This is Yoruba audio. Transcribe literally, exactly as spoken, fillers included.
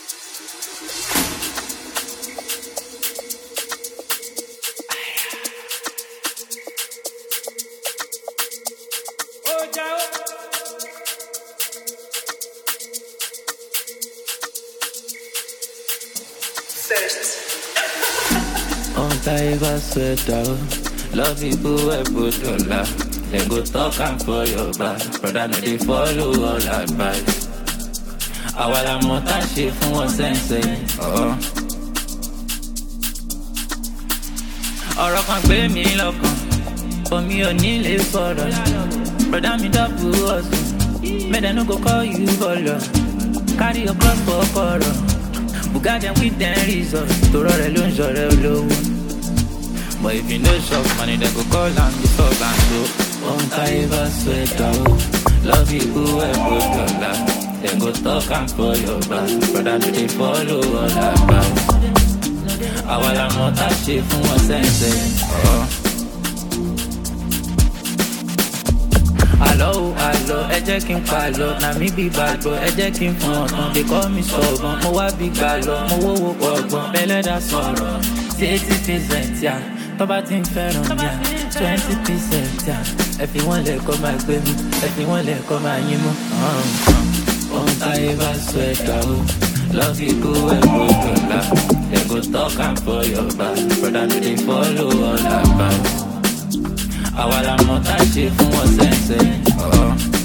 On Taiga sweater, love people who put dollar. They go talk and for your back, brother. No they follow all advice. Àwa la mọ̀ tá ṣe fún wọn sẹ́nsẹ́. Ọ̀rọ̀ kan gbé mi lọ́kàn, omi ò ní lè sọ̀rọ̀. Brother mi dábò ọ̀sùn, make dem no go call you bọ̀lọ̀. Carry your cross for kọ̀rọ̀, Bugatti dem with dem reason. Tòrọ̀ rẹ̀ ló ń ṣọ̀rẹ́ olówó. But if you no shop money, dem go call am before bando. On Taiga sweater, love you who wear good dollar. They go talk and for your back, brother, do they follow all that back? Àwa la mọ̀ tá ṣe fún wọn sẹ́nsẹ́. Àlọ́ o àlọ́, ẹ jẹ́ kí n palọ̀, na mi bí bàgbọ́, ẹ jẹ́ kí n fún ọ̀tàn. They call me sọ̀gbọ́n, mo wá bí gbà lọ, mo wówó pọ̀gbọ́n, bẹ́lẹ́dà sọ̀rọ̀. Sí eighty percent yá, tó bá ti ń fẹ́ràn yá, twenty percent yá. Ẹ fi wọ́n lẹ̀ kọ́ máa gbé mi, ẹ fi wọ́n lẹ̀ kọ́ máa yín mú. On Taiga sweater, love you go and go dollar. They go talk and for your back, brother, do they follow all that back? Àwa la mọ̀ tá ṣe fún wọn sẹ́nsẹ́.